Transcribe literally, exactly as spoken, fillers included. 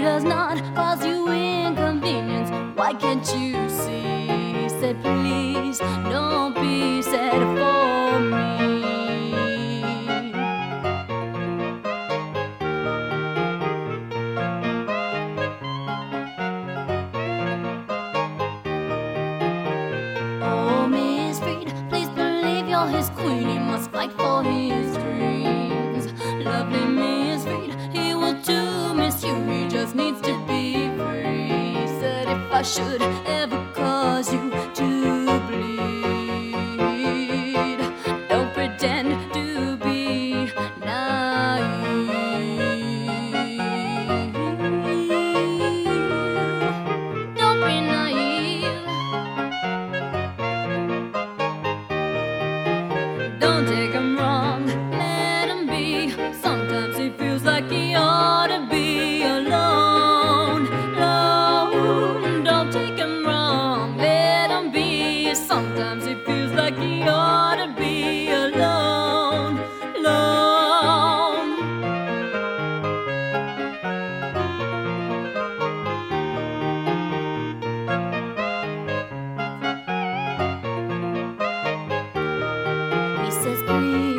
does not cause you inconvenience, why can't you see? Said please don't be sad for me. Oh, Miss Reed, please believe you're his queen. He must fight for his dreams. Lovely Miss Reed, he will too miss you. He just needs to be free. Said if I should ever cause you to bleed, don't pretend to be naive. Don't be naive. Don't take him wrong, let him be. Sometimes he feels like he ought to be alone, alone. Don't take him wrong, let him be. Sometimes he feels like he ought to be alone, alone. He says please